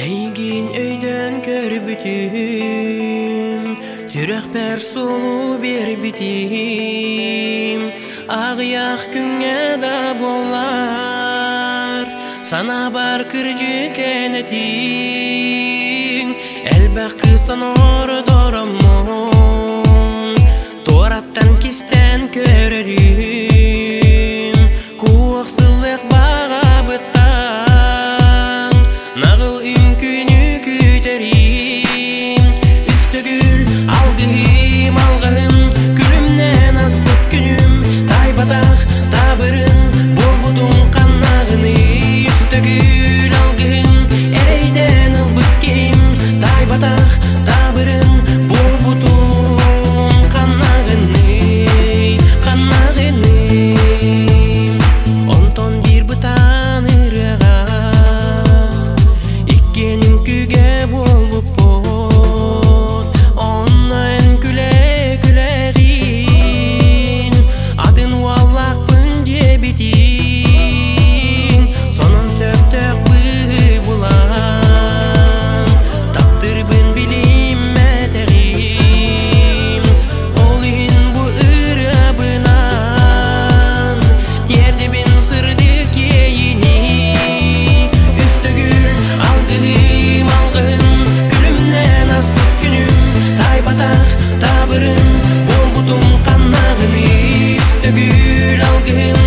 Эйгин өйдөн көрбүтүм, сүрөк бер сулуу бербитим. Агыяк күнгө да болар, сана бар кыржы кенетиң. Элбак кысан ордоромон, тораттан кистен көрөрүм. Куаксылык багабыттан, нагыл үмкүнү күтөрүм. Үстөгүл алгым, күлүмнен аспыт күнүм. Тайбатак табырын, болбудуң каннагыны. Үстөгүл алгым, эрейден ылбыт ким. Тайбатак табырын, болбудуң каннагыны. Онтон бир бытан ырыга, иккенин күгө болуп бот. Оннан күле-күлегин, адын уаллакпын жебитиң. Сонун сөптөк булан, таптырбын билим метегим. Олин бу ырабынан, тердебин сырды кейини. Үстөгүл алгым, күлүмнен аспыт күнүм. Тайбатак табырын, болбудуң каннагыны. Үстөгүл алгым,